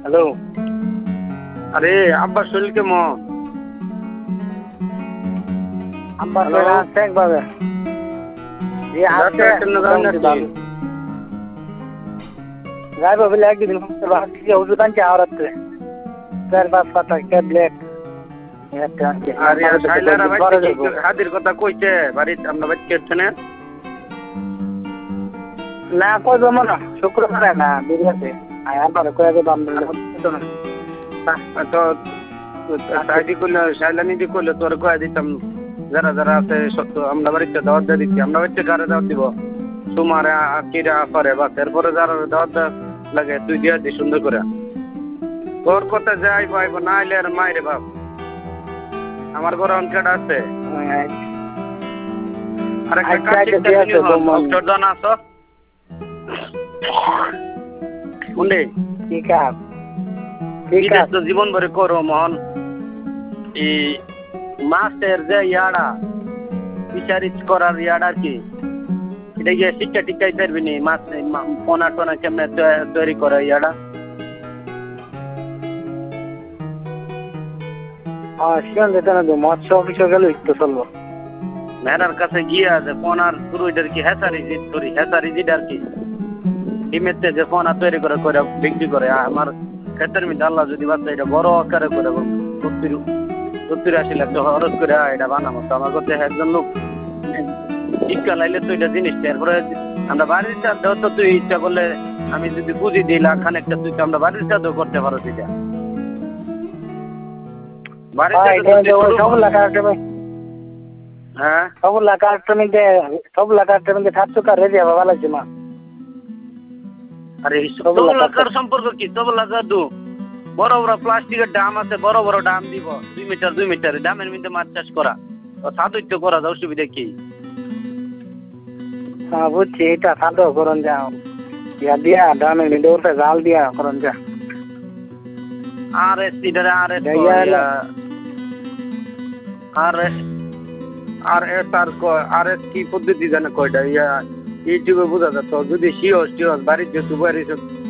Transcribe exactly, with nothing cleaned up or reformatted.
Hello. আরে আব্বার শরীর কেমন? আব্বার শরীর আছে একভাবে। জি আছে মোটামুটি ভালো। যাইবো বলে একদিন ভাবছি ওষুধ আনছি আওরাতে চার পাঁচ পাতা ট্যাবলেট আরে সাইলারা ভাই হাদির কথা কইছে বাড়িতে আমরা বাড়িতে আসছে না? না কই জমা না শুক্রবারে না বেরিয়েছে আবার কয়ে দেবো আমরা তো সাইডি করলে সাইলানি দি করলে তোর কয়ে দিতাম যারা যারা আছে সত্য আমরা বাড়িতে দাওয়াত দিয়ে দিচ্ছি আমরা বাড়িতে কারে দাওয়াত দিব তোমার আকিরা আফারে বা এরপরে যারা দাওয়াত লাগে তুই দিয়ে দিস সুন্দর করে তোর কথা যাই পাইব না আইলে আর মাইরে বাপ আমার ঘরে অনকেট আছে আর একটা কাজ ডক্টর জানা আছো মুন্ডে ঠিক আছে ঠিক আছে তো জীবন ভরে করো মহন এই মাস্টার যে ইয়াড়া বিচারিত করার ইয়াড়া কি এটা গিয়ে শিক্ষা টিকাই পারবি নি মাছ পোনা টোনা কেমনে তৈরি করে ইয়াড়া শিয়ান যেতে না তো মৎস্য অফিসে গেলে একটু চলবো মেয়েরার কাছে গিয়ে আছে পোনার শুরুটার কি হেসারি জিত করি হেসারি জিট আর কি ডিমেতে যে পোনা তৈরি করে করে বিক্রি করে আমার ক্ষেতের মধ্যে আল্লাহ যদি বাচ্চা এটা বড় আকারে করে সত্তর সত্তর আশি লাখ খরচ করে এটা বানাবো তো আমার কাছে একজন লোক শিক্ষা লাইলে তো এটা জিনিসটা এরপরে আমরা বাড়ির চাঁদেও তো তুই ইচ্ছা করলে আমি যদি বুঝি দিই লাখ খানেকটা তুই তো আমরা বাড়ির চাঁদেও করতে পারো সেটা হ্যাঁ সব লাখ মধ্যে সব লাখার মধ্যে সাতশো কার রেডি হবে ভালো আছে মা আরে সব লাখার সম্পর্ক কি সব লাখা দু বড় বড় প্লাস্টিকের ডাম আছে বড় বড় ডাম দিব দুই মিটার দুই মিটার ডামের মধ্যে মাছ চাষ করা সাদুত্য করা অসুবিধা কি হ্যাঁ বুঝছি এটা সাদু করুন যাও ইয়া দিয়া ডামের মধ্যে ওটা জাল দিয়া করুন যা আর এস সিটারে আর এস আর আর এস আর আর এস কি পদ্ধতি জানে কয়টা ইয়া ইউটিউবে বোঝা যাচ্ছে যদি শিওর শিওর বাড়ির যেহেতু বাড়ি